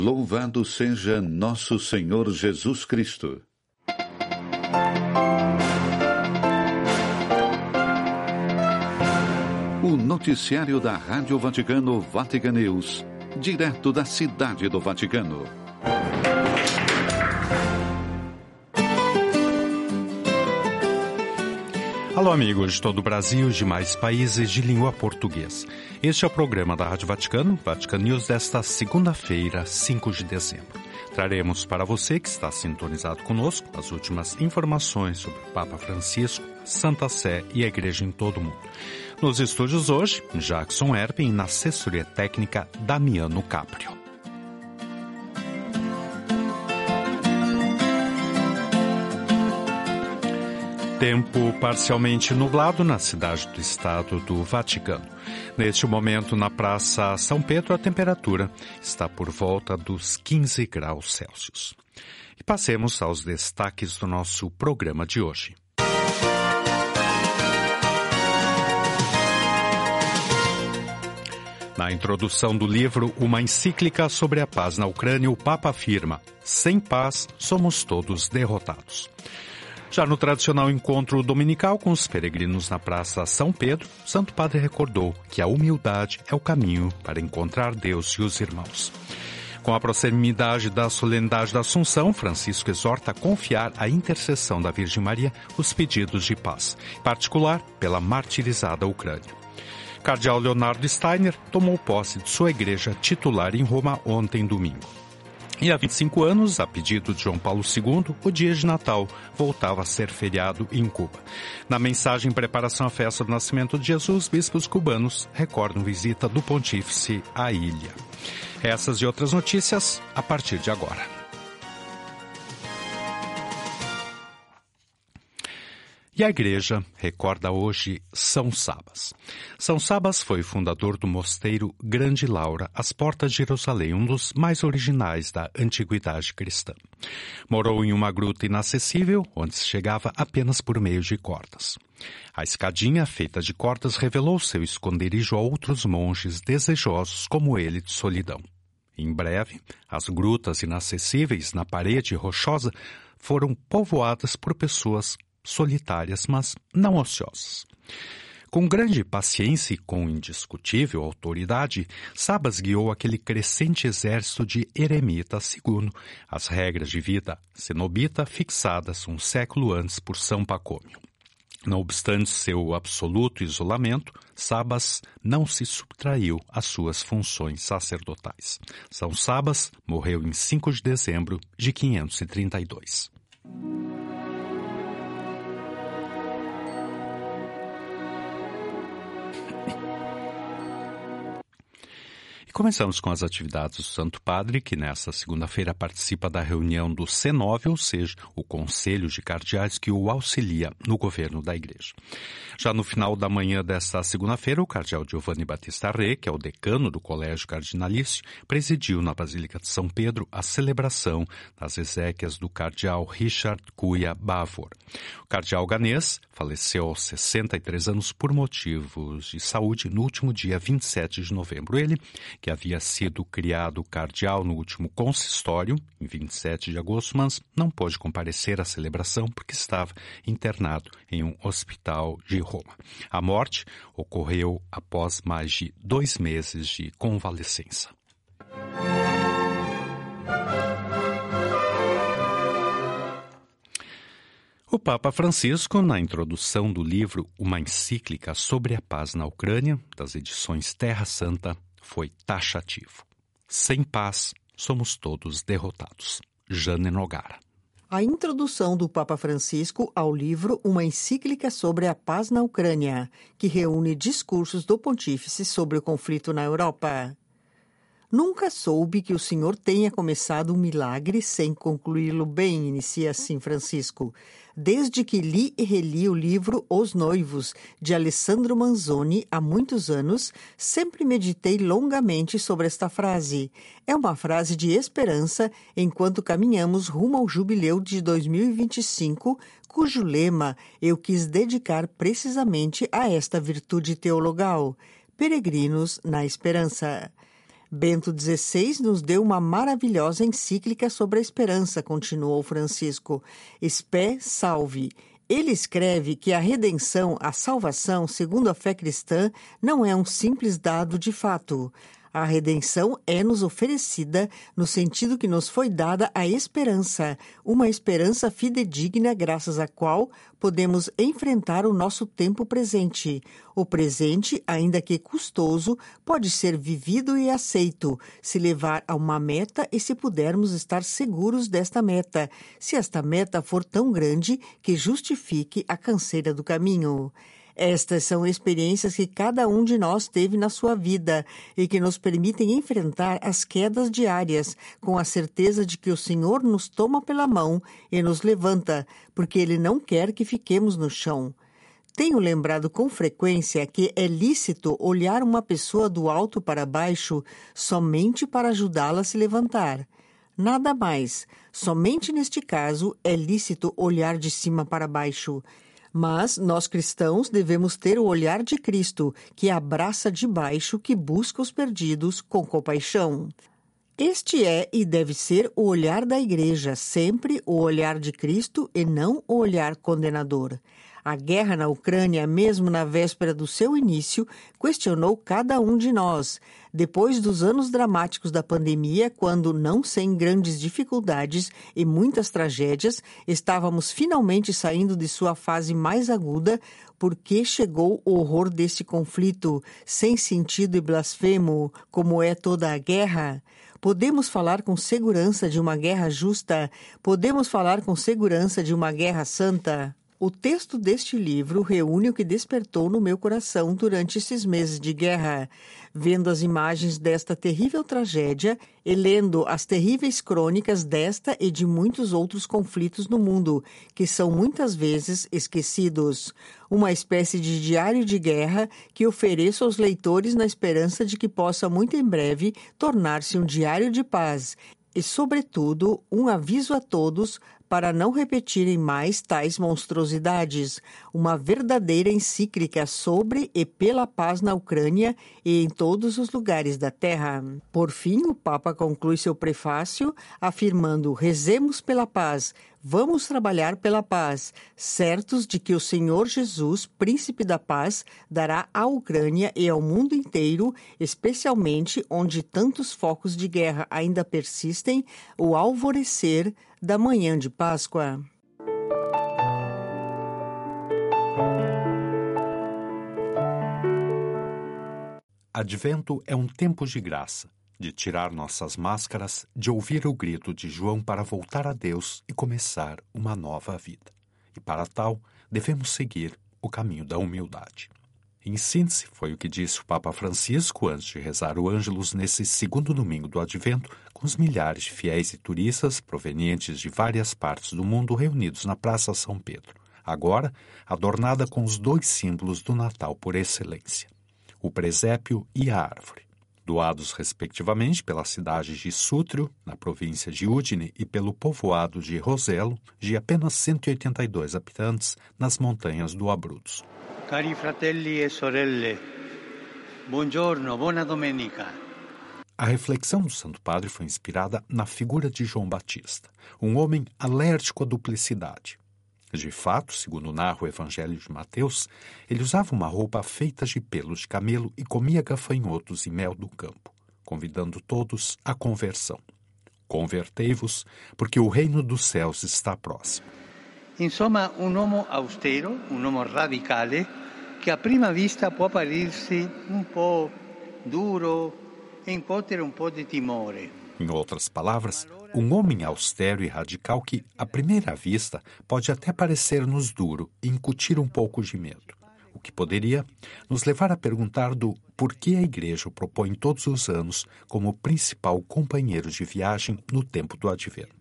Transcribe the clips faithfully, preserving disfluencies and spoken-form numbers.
Louvado seja nosso Senhor Jesus Cristo. O noticiário da Rádio Vaticano, Vatican News, direto da Cidade do Vaticano. Alô, amigos de todo o Brasil e de mais países de língua portuguesa. Este é o programa da Rádio Vaticano, Vatican News, desta segunda-feira, cinco de dezembro. Traremos para você que está sintonizado conosco as últimas informações sobre o Papa Francisco, Santa Sé e a Igreja em todo o mundo. Nos estúdios hoje, Jackson Erpen e na assessoria técnica Damiano Caprio. Tempo parcialmente nublado na cidade do Estado do Vaticano. Neste momento, na Praça São Pedro, a temperatura está por volta dos quinze graus Celsius. E passemos aos destaques do nosso programa de hoje. Na introdução do livro Uma Encíclica sobre a Paz na Ucrânia, o Papa afirma: sem paz, somos todos derrotados. Já no tradicional encontro dominical com os peregrinos na Praça São Pedro, o Santo Padre recordou que a humildade é o caminho para encontrar Deus e os irmãos. Com a proximidade da solenidade da Assunção, Francisco exorta a confiar à intercessão da Virgem Maria os pedidos de paz, em particular pela martirizada Ucrânia. Cardeal Leonardo Steiner tomou posse de sua igreja titular em Roma ontem, domingo. E há vinte e cinco anos, a pedido de João Paulo segundo, o dia de Natal voltava a ser feriado em Cuba. Na mensagem em preparação à festa do nascimento de Jesus, bispos cubanos recordam visita do pontífice à ilha. Essas e outras notícias a partir de agora. E a Igreja recorda hoje São Sabas. São Sabas foi fundador do mosteiro Grande Laura, às portas de Jerusalém, um dos mais originais da antiguidade cristã. Morou em uma gruta inacessível, onde se chegava apenas por meio de cordas. A escadinha, feita de cordas, revelou seu esconderijo a outros monges desejosos como ele de solidão. Em breve, as grutas inacessíveis na parede rochosa foram povoadas por pessoas solitárias, mas não ociosas. Com grande paciência e com indiscutível autoridade, Sabas guiou aquele crescente exército de eremitas segundo as regras de vida cenobita fixadas um século antes por São Pacômio. Não obstante seu absoluto isolamento, Sabas não se subtraiu às suas funções sacerdotais. São Sabas morreu em cinco de dezembro de quinhentos e trinta e dois. E começamos com as atividades do Santo Padre, que nesta segunda-feira participa da reunião do C nove, ou seja, o Conselho de Cardeais que o auxilia no governo da Igreja. Já no final da manhã desta segunda-feira, o cardeal Giovanni Battista Re, que é o decano do Colégio Cardinalício, presidiu na Basílica de São Pedro a celebração das exéquias do cardeal Richard Cuia Bavor. O cardeal ganês faleceu aos sessenta e três anos por motivos de saúde no último dia vinte e sete de novembro. Ele, que havia sido criado cardeal no último consistório, em vinte e sete de agosto, mas não pôde comparecer à celebração porque estava internado em um hospital de Roma. A morte ocorreu após mais de dois meses de convalescença. O Papa Francisco, na introdução do livro Uma Encíclica sobre a Paz na Ucrânia, das edições Terra Santa, foi taxativo. Sem paz, somos todos derrotados. Jane Nogara. A introdução do Papa Francisco ao livro Uma Encíclica sobre a Paz na Ucrânia, que reúne discursos do pontífice sobre o conflito na Europa. Nunca soube que o Senhor tenha começado um milagre sem concluí-lo bem, inicia assim Francisco. Desde que li e reli o livro Os Noivos, de Alessandro Manzoni, há muitos anos, sempre meditei longamente sobre esta frase. É uma frase de esperança enquanto caminhamos rumo ao jubileu de dois mil e vinte e cinco, cujo lema eu quis dedicar precisamente a esta virtude teologal: Peregrinos na Esperança. Bento dezesseis nos deu uma maravilhosa encíclica sobre a esperança, continuou Francisco. Spé salve. Ele escreve que a redenção, a salvação, segundo a fé cristã, não é um simples dado de fato. A redenção é-nos oferecida no sentido que nos foi dada a esperança, uma esperança fidedigna graças à qual podemos enfrentar o nosso tempo presente. O presente, ainda que custoso, pode ser vivido e aceito, se levar a uma meta e se pudermos estar seguros desta meta, se esta meta for tão grande que justifique a canseira do caminho. Estas são experiências que cada um de nós teve na sua vida e que nos permitem enfrentar as quedas diárias com a certeza de que o Senhor nos toma pela mão e nos levanta, porque Ele não quer que fiquemos no chão. Tenho lembrado com frequência que é lícito olhar uma pessoa do alto para baixo somente para ajudá-la a se levantar. Nada mais. Somente neste caso é lícito olhar de cima para baixo. Mas nós cristãos devemos ter o olhar de Cristo, que abraça de baixo, que busca os perdidos com compaixão. Este é e deve ser o olhar da Igreja, sempre o olhar de Cristo e não o olhar condenador. A guerra na Ucrânia, mesmo na véspera do seu início, questionou cada um de nós. Depois dos anos dramáticos da pandemia, quando, não sem grandes dificuldades e muitas tragédias, estávamos finalmente saindo de sua fase mais aguda, porque chegou o horror desse conflito, sem sentido e blasfemo, como é toda a guerra? Podemos falar com segurança de uma guerra justa? Podemos falar com segurança de uma guerra santa? O texto deste livro reúne o que despertou no meu coração durante esses meses de guerra. Vendo as imagens desta terrível tragédia e lendo as terríveis crônicas desta e de muitos outros conflitos no mundo, que são muitas vezes esquecidos. Uma espécie de diário de guerra que ofereço aos leitores na esperança de que possa muito em breve tornar-se um diário de paz. E, sobretudo, um aviso a todos para não repetirem mais tais monstruosidades, uma verdadeira encíclica sobre e pela paz na Ucrânia e em todos os lugares da Terra. Por fim, o Papa conclui seu prefácio afirmando: rezemos pela paz, vamos trabalhar pela paz, certos de que o Senhor Jesus, Príncipe da Paz, dará à Ucrânia e ao mundo inteiro, especialmente onde tantos focos de guerra ainda persistem, o alvorecer da manhã de Páscoa. Advento é um tempo de graça, de tirar nossas máscaras, de ouvir o grito de João para voltar a Deus e começar uma nova vida. E para tal, devemos seguir o caminho da humildade. Em síntese, foi o que disse o Papa Francisco antes de rezar o Ângelus nesse segundo domingo do Advento, com os milhares de fiéis e turistas provenientes de várias partes do mundo reunidos na Praça São Pedro, agora adornada com os dois símbolos do Natal por excelência, o presépio e a árvore, doados respectivamente pelas cidades de Sútrio, na província de Udine, e pelo povoado de Rosello, de apenas cento e oitenta e dois habitantes, nas montanhas do Abruzzo. Cari fratelli e sorelle, buongiorno, buona domenica. A reflexão do Santo Padre foi inspirada na figura de João Batista, um homem alérgico à duplicidade. De fato, segundo narra o Evangelho de Mateus, ele usava uma roupa feita de pelos de camelo e comia gafanhotos e mel do campo, convidando todos à conversão. Convertei-vos, porque o reino dos céus está próximo. Insomma, un uomo austero, un uomo radicale, che a prima vista può apparirsi un po' duro e incutere un po' di timore. Em outras palavras, um homem austero e radical que, à primeira vista, pode até parecer-nos duro e incutir um pouco de medo, o que poderia nos levar a perguntar do porquê a Igreja o propõe todos os anos como principal companheiro de viagem no tempo do Advento.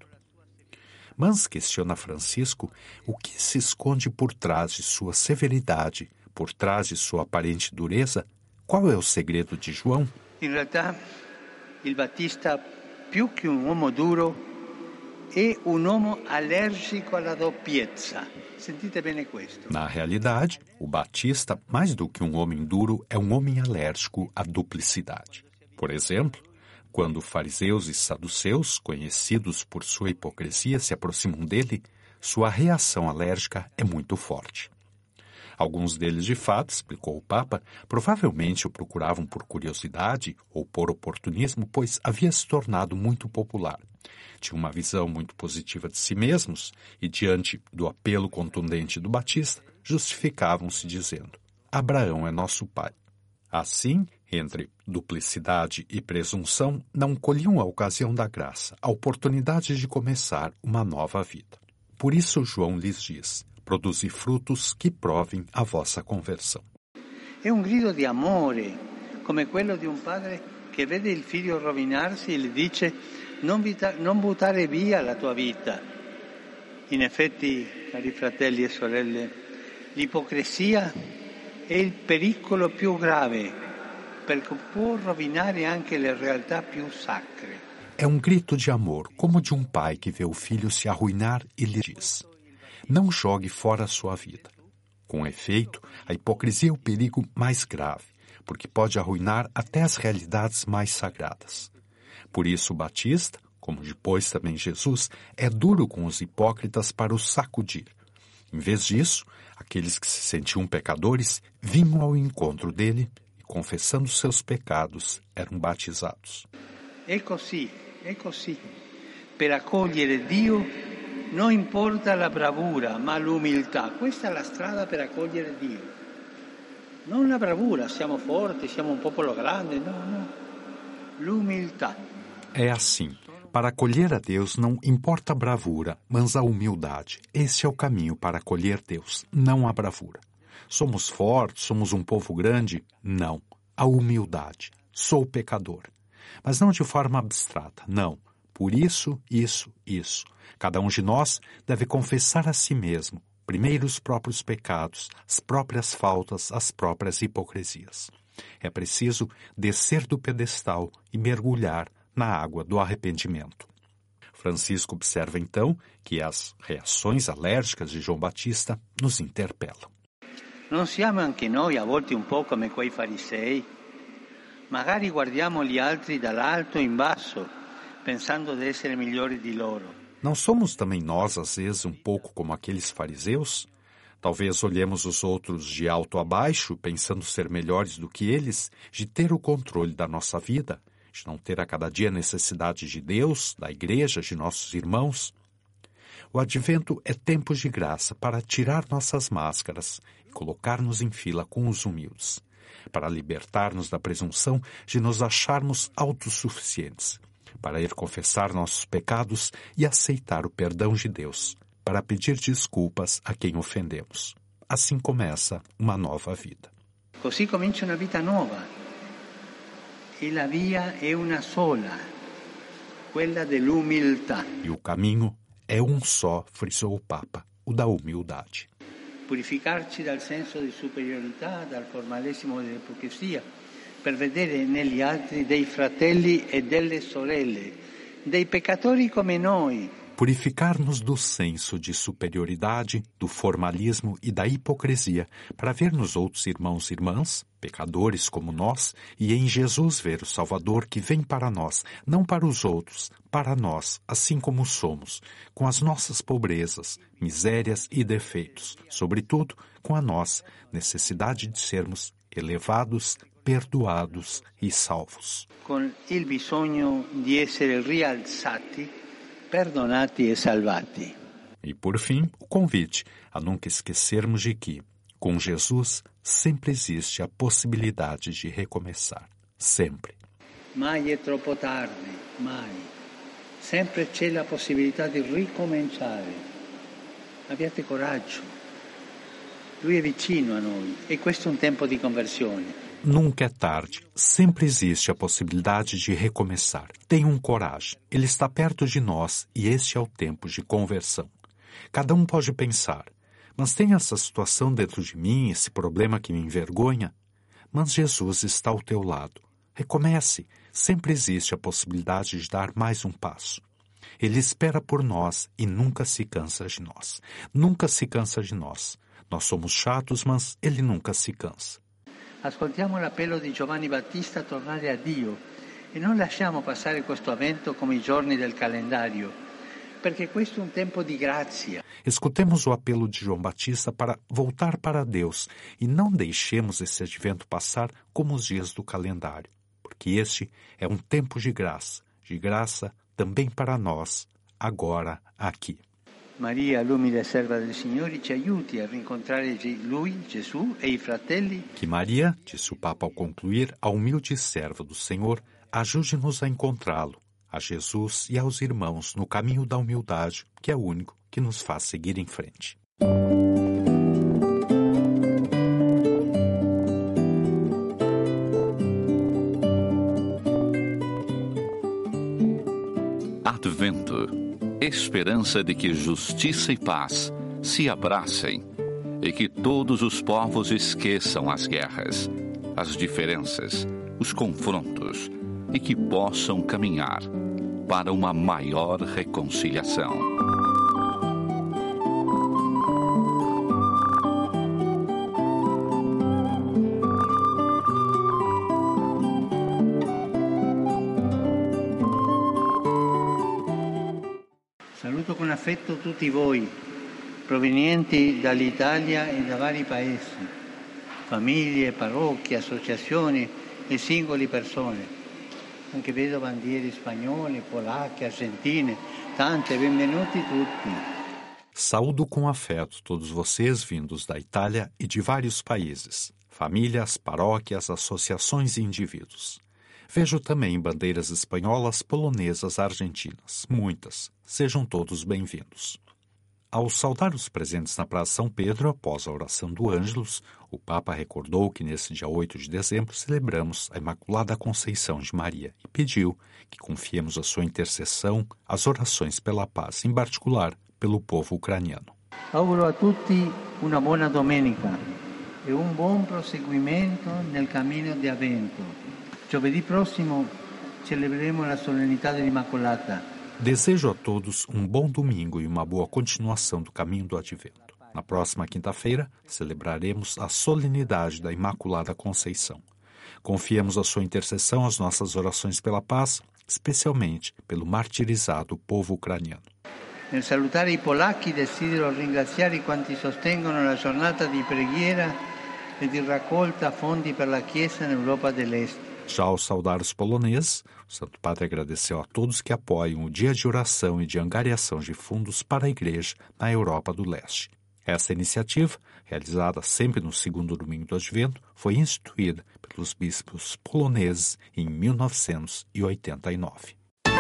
Mas, questiona Francisco, o que se esconde por trás de sua severidade, por trás de sua aparente dureza? Qual é o segredo de João? In realtà, il Battista, più che un uomo duro, è un uomo allergico alla doppiezza. Sentite bene questo. Na realidade, o Batista, mais do que um homem duro, é um homem alérgico à duplicidade. Por exemplo, Quando fariseus e saduceus, conhecidos por sua hipocrisia, se aproximam dele, sua reação alérgica é muito forte. Alguns deles, de fato, explicou o Papa, provavelmente o procuravam por curiosidade ou por oportunismo, pois havia se tornado muito popular. Tinha uma visão muito positiva de si mesmos e, diante do apelo contundente do Batista, justificavam-se dizendo: Abraão é nosso pai. Assim, entre duplicidade e presunção, não colhiam a ocasião da graça, a oportunidade de começar uma nova vida. Por isso João lhes diz: produzi frutos que provem a vossa conversão. É um grido de amore, come quello di un padre che vede il figlio rovinarsi e gli dice: non, vita, non buttare via la tua vita. In effetti, cari fratelli e sorelle, l'ipocrisia è il pericolo più grave, perché può rovinare anche le realtà più sacre. É um grito de amor, como de um pai que vê o filho se arruinar e lhe diz: não jogue fora a sua vida. Com efeito, a hipocrisia é o perigo mais grave, porque pode arruinar até as realidades mais sagradas. Por isso o Batista, como depois também Jesus, é duro com os hipócritas para os sacudir. Em vez disso, aqueles que se sentiam pecadores vinham ao encontro dele e, confessando seus pecados, eram batizados. É così, è così. Per accogliere Dio non importa la bravura, ma l'umiltà. Questa è la strada per accogliere Dio. Non la bravura, siamo forti, siamo un popolo grande, no, no. L'umiltà. É assim. Para acolher a Deus não importa a bravura, mas a humildade. Esse é o caminho para acolher Deus, não a bravura. Somos fortes, somos um povo grande? Não. A humildade. Sou pecador. Mas não de forma abstrata, não. Por isso, isso, isso. Cada um de nós deve confessar a si mesmo, primeiro os próprios pecados, as próprias faltas, as próprias hipocrisias. É preciso descer do pedestal e mergulhar na água do arrependimento. Francisco observa então que as reações alérgicas de João Batista nos interpelam. Non siamo anche noi a volte un po' come quei farisei? Magari guardiamo gli altri dall'alto in basso, pensando di essere migliori di loro. Não somos também nós, às vezes, um pouco como aqueles fariseus? Talvez olhemos os outros de alto a baixo, pensando ser melhores do que eles, de ter o controle da nossa vida, de não ter a cada dia necessidade de Deus, da igreja, de nossos irmãos. O advento é tempo de graça para tirar nossas máscaras e colocar-nos em fila com os humildes, para libertar-nos da presunção de nos acharmos autossuficientes, para ir confessar nossos pecados e aceitar o perdão de Deus, para pedir desculpas a quem ofendemos. Assim começa uma nova vida. Così comincia una vita nuova. E la via è una sola, quella dell'umiltà. E o caminho é um só, frisou o Papa, o da humildade. Purificarci dal senso di superiorità, dal formalismo dell'ipocrisia, per vedere negli altri dei fratelli e delle sorelle, dei peccatori come noi. Purificar-nos do senso de superioridade, do formalismo e da hipocrisia, para ver nos outros irmãos e irmãs, pecadores como nós, e em Jesus ver o Salvador que vem para nós, não para os outros, para nós, assim como somos, com as nossas pobrezas, misérias e defeitos, sobretudo com a nossa necessidade de sermos elevados, perdoados e salvos. Com il bisogno di essere rialzati, perdonati e salvati. E por fim, o convite a nunca esquecermos de que, com Jesus, sempre existe a possibilidade de recomeçar. Sempre. Mai è troppo tardi, mai. Sempre c'è la possibilità di ricominciare. Abbiate coraggio. Lui è vicino a noi e questo è un tempo di conversione. Nunca é tarde. Sempre existe a possibilidade de recomeçar. Tenham coragem. Ele está perto de nós e este é o tempo de conversão. Cada um pode pensar, mas tem essa situação dentro de mim, esse problema que me envergonha? Mas Jesus está ao teu lado. Recomece. Sempre existe a possibilidade de dar mais um passo. Ele espera por nós e nunca se cansa de nós. Nunca se cansa de nós. Nós somos chatos, mas ele nunca se cansa. Ascoltiamo l'appello di Giovanni Battista a tornare a Dio E non lasciamo passare questo avvento come i giorni del calendario, perché questo è un tempo di grazia. Escutemos o apelo de João Batista para voltar para Deus e não deixemos esse advento passar como os dias do calendário, porque este é um tempo de graça, de graça também para nós, agora, aqui. Maria, l'umile serva del Signore, ci aiuti a rincontrare Lui, Gesù e i fratelli. Que Maria, disse o Papa ao concluir, a humilde serva do Senhor, ajude-nos a encontrá-lo, a Jesus e aos irmãos no caminho da humildade, que é o único que nos faz seguir em frente. Advento, esperança de que justiça e paz se abracem e que todos os povos esqueçam as guerras, as diferenças, os confrontos e que possam caminhar para uma maior reconciliação. Saluto con affetto tutti voi, provenienti dall'Italia e da vari paesi, famiglie, parrocchie, associazioni e singole persone. Anche vedo bandiere spagnole, polacche, argentine, tante, benvenuti tutti. Saúdo com afeto todos vocês vindos da Itália e de vários países, famílias, paróquias, associações e indivíduos. Vejo também bandeiras espanholas, polonesas, argentinas, muitas. Sejam todos bem-vindos. Ao saudar os presentes na Praça São Pedro, após a oração do Ângelus, o Papa recordou que nesse dia oito de dezembro celebramos a Imaculada Conceição de Maria e pediu que confiemos a sua intercessão às orações pela paz, em particular pelo povo ucraniano. Auguro a tutti una buona domenica e un buon proseguimento nel cammino di Avvento. Giovedì prossimo celebreremo la solennità dell'Immacolata. Desejo a todos um bom domingo e uma boa continuação do caminho do Advento. Na próxima quinta-feira, celebraremos a solenidade da Imaculada Conceição. Confiemos a sua intercessão às nossas orações pela paz, especialmente pelo martirizado povo ucraniano. Nel salutare i polacchi desidero ringraziare quanti sostengono la giornata di preghiera e di raccolta fondi per la Chiesa nell'Europa dell'Est. Já ao saudar os poloneses, o Santo Padre agradeceu a todos que apoiam o dia de oração e de angariação de fundos para a Igreja na Europa do Leste. Essa iniciativa, realizada sempre no segundo domingo do Advento, foi instituída pelos bispos poloneses em mil novecentos e oitenta e nove.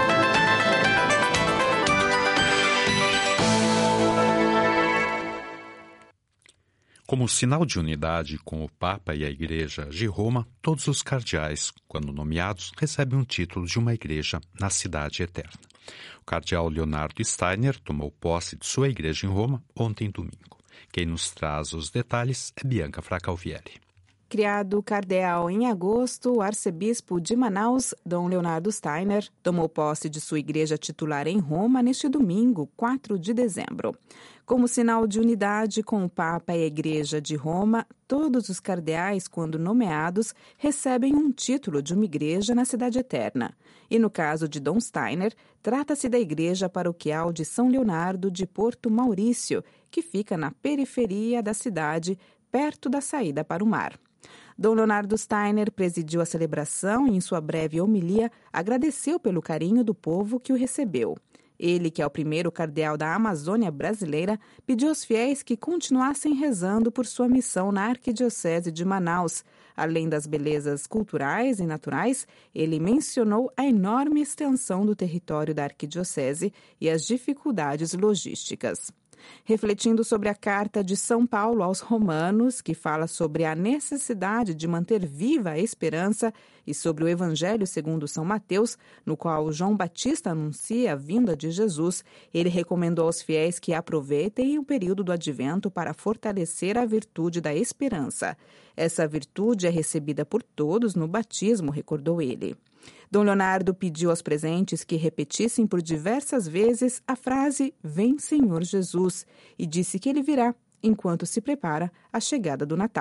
Como sinal de unidade com o Papa e a Igreja de Roma, todos os cardeais, quando nomeados, recebem um título de uma igreja na cidade eterna. O cardeal Leonardo Steiner tomou posse de sua igreja em Roma ontem domingo. Quem nos traz os detalhes é Bianca Fracalvieri. Criado cardeal em agosto, o arcebispo de Manaus, Dom Leonardo Steiner, tomou posse de sua igreja titular em Roma neste domingo, quatro de dezembro. Como sinal de unidade com o Papa e a Igreja de Roma, todos os cardeais, quando nomeados, recebem um título de uma igreja na Cidade Eterna. E no caso de Dom Steiner, trata-se da Igreja Paroquial de São Leonardo de Porto Maurício, que fica na periferia da cidade, perto da saída para o mar. Dom Leonardo Steiner presidiu a celebração e, em sua breve homilia, agradeceu pelo carinho do povo que o recebeu. Ele, que é o primeiro cardeal da Amazônia brasileira, pediu aos fiéis que continuassem rezando por sua missão na Arquidiocese de Manaus. Além das belezas culturais e naturais, ele mencionou a enorme extensão do território da Arquidiocese e as dificuldades logísticas. Refletindo sobre a carta de São Paulo aos Romanos, que fala sobre a necessidade de manter viva a esperança, e sobre o Evangelho segundo São Mateus, no qual João Batista anuncia a vinda de Jesus, ele recomendou aos fiéis que aproveitem o período do Advento para fortalecer a virtude da esperança. Essa virtude é recebida por todos no batismo, recordou ele. Dom Leonardo pediu aos presentes que repetissem por diversas vezes a frase "Vem, Senhor Jesus", e disse que ele virá enquanto se prepara a chegada do Natal.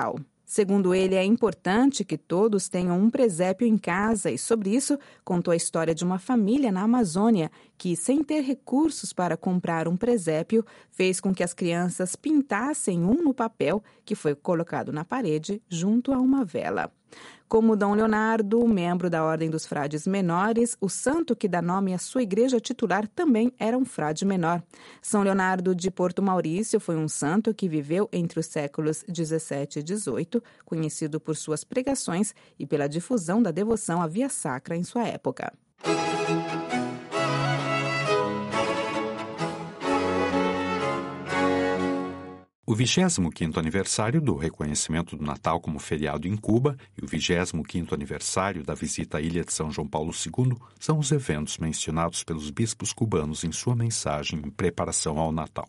Segundo ele, é importante que todos tenham um presépio em casa e, sobre isso, contou a história de uma família na Amazônia que, sem ter recursos para comprar um presépio, fez com que as crianças pintassem um no papel que foi colocado na parede junto a uma vela. Como Dom Leonardo, membro da Ordem dos Frades Menores, o santo que dá nome à sua igreja titular também era um frade menor. São Leonardo de Porto Maurício foi um santo que viveu entre os séculos dezessete e dezoito, conhecido por suas pregações e pela difusão da devoção à via sacra em sua época. O vigésimo quinto aniversário do reconhecimento do Natal como feriado em Cuba e o vigésimo quinto aniversário da visita à ilha de São João Paulo segundo são os eventos mencionados pelos bispos cubanos em sua mensagem em preparação ao Natal.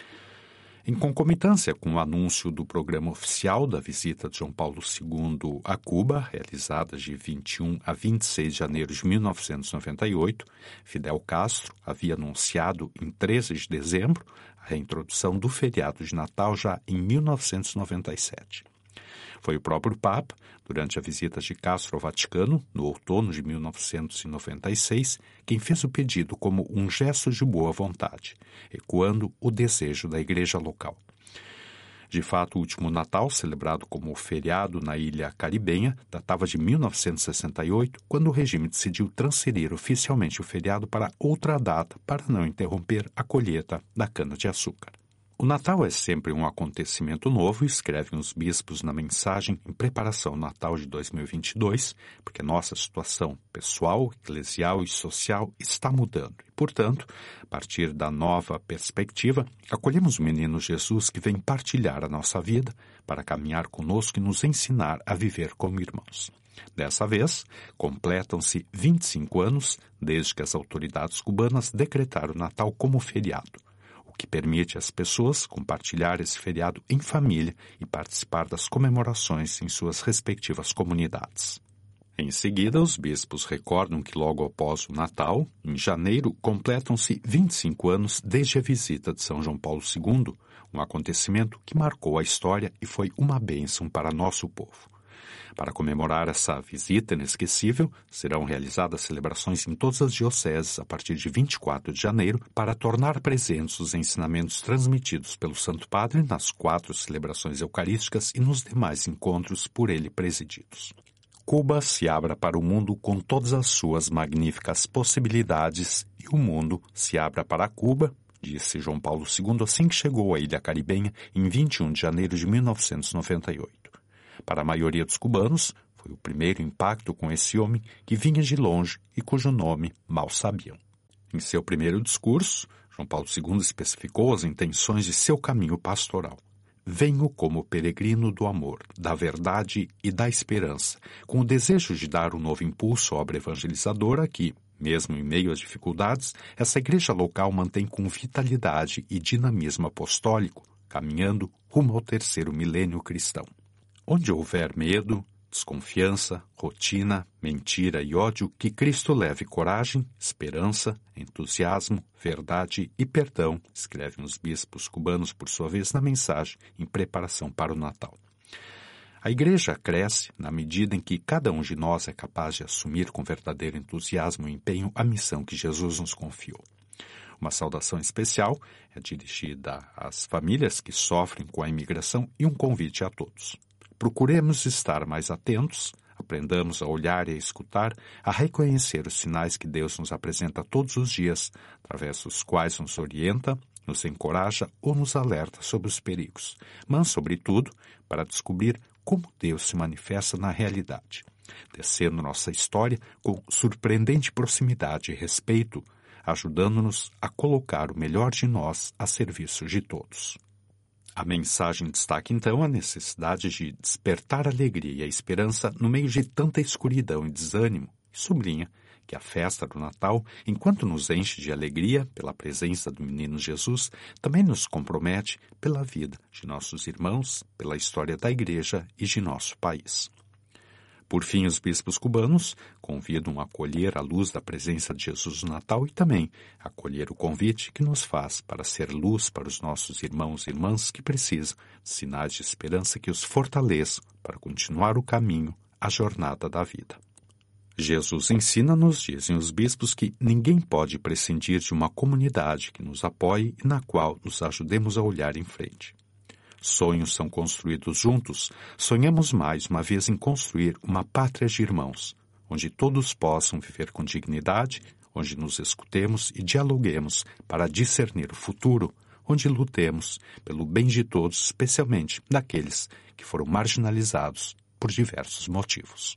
Em concomitância com o anúncio do programa oficial da visita de João Paulo segundo a Cuba, realizada de vinte e um a vinte e seis de janeiro de mil novecentos e noventa e oito, Fidel Castro havia anunciado em treze de dezembro a reintrodução do feriado de Natal já em mil novecentos e noventa e sete. Foi o próprio Papa, durante a visita de Castro ao Vaticano, no outono de mil novecentos e noventa e seis, quem fez o pedido como um gesto de boa vontade, ecoando o desejo da igreja local. De fato, o último Natal, celebrado como feriado na ilha caribenha, datava de mil novecentos e sessenta e oito, quando o regime decidiu transferir oficialmente o feriado para outra data para não interromper a colheita da cana-de-açúcar. O Natal é sempre um acontecimento novo, escrevem os bispos na mensagem em preparação ao Natal de dois mil e vinte e dois, porque nossa situação pessoal, eclesial e social está mudando. E, portanto, a partir da nova perspectiva, acolhemos o menino Jesus que vem partilhar a nossa vida para caminhar conosco e nos ensinar a viver como irmãos. Dessa vez, completam-se vinte e cinco anos desde que as autoridades cubanas decretaram o Natal como feriado, que permite às pessoas compartilhar esse feriado em família e participar das comemorações em suas respectivas comunidades. Em seguida, os bispos recordam que logo após o Natal, em janeiro, completam-se vinte e cinco anos desde a visita de São João Paulo segundo, um acontecimento que marcou a história e foi uma bênção para nosso povo. Para comemorar essa visita inesquecível, serão realizadas celebrações em todas as dioceses a partir de vinte e quatro de janeiro para tornar presentes os ensinamentos transmitidos pelo Santo Padre nas quatro celebrações eucarísticas e nos demais encontros por ele presididos. Cuba se abra para o mundo com todas as suas magníficas possibilidades e o mundo se abra para Cuba, disse João Paulo segundo assim que chegou à ilha caribenha em vinte e um de janeiro de mil novecentos e noventa e oito. Para a maioria dos cubanos, foi o primeiro impacto com esse homem que vinha de longe e cujo nome mal sabiam. Em seu primeiro discurso, João Paulo segundo especificou as intenções de seu caminho pastoral. Venho como peregrino do amor, da verdade e da esperança, com o desejo de dar um novo impulso à obra evangelizadora que, mesmo em meio às dificuldades, essa igreja local mantém com vitalidade e dinamismo apostólico, caminhando rumo ao terceiro milênio cristão. Onde houver medo, desconfiança, rotina, mentira e ódio, que Cristo leve coragem, esperança, entusiasmo, verdade e perdão, escrevem os bispos cubanos por sua vez na mensagem em preparação para o Natal. A Igreja cresce na medida em que cada um de nós é capaz de assumir com verdadeiro entusiasmo e empenho a missão que Jesus nos confiou. Uma saudação especial é dirigida às famílias que sofrem com a imigração e um convite a todos. Procuremos estar mais atentos, aprendamos a olhar e a escutar, a reconhecer os sinais que Deus nos apresenta todos os dias, através dos quais nos orienta, nos encoraja ou nos alerta sobre os perigos, mas, sobretudo, para descobrir como Deus se manifesta na realidade, descendo nossa história com surpreendente proximidade e respeito, ajudando-nos a colocar o melhor de nós a serviço de todos. A mensagem destaca então a necessidade de despertar a alegria e a esperança no meio de tanta escuridão e desânimo, e sublinha que a festa do Natal, enquanto nos enche de alegria pela presença do menino Jesus, também nos compromete pela vida de nossos irmãos, pela história da Igreja e de nosso país. Por fim, os bispos cubanos convidam a acolher a luz da presença de Jesus no Natal e também acolher o convite que nos faz para ser luz para os nossos irmãos e irmãs que precisam de sinais de esperança que os fortaleçam para continuar o caminho, a jornada da vida. Jesus ensina-nos, dizem os bispos, que ninguém pode prescindir de uma comunidade que nos apoie e na qual nos ajudemos a olhar em frente. Sonhos são construídos juntos. Sonhamos mais uma vez em construir uma pátria de irmãos, onde todos possam viver com dignidade, onde nos escutemos e dialoguemos para discernir o futuro, onde lutemos pelo bem de todos, especialmente daqueles que foram marginalizados por diversos motivos.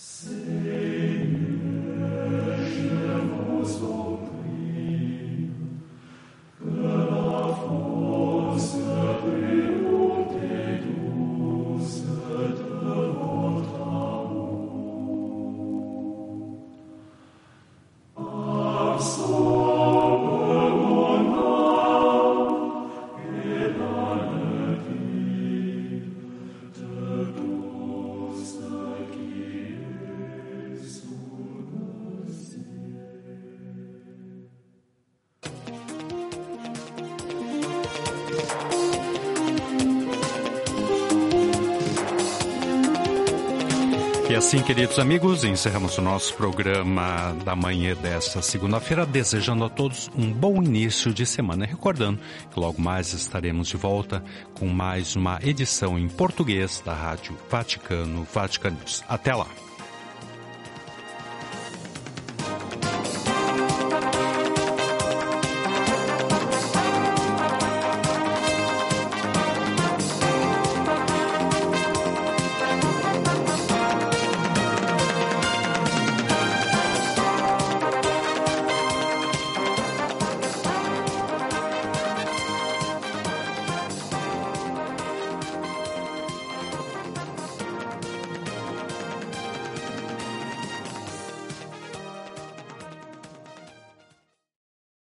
E assim, queridos amigos, encerramos o nosso programa da manhã desta segunda-feira, desejando a todos um bom início de semana. Recordando que logo mais estaremos de volta com mais uma edição em português da Rádio Vaticano, Vatican News. Até lá!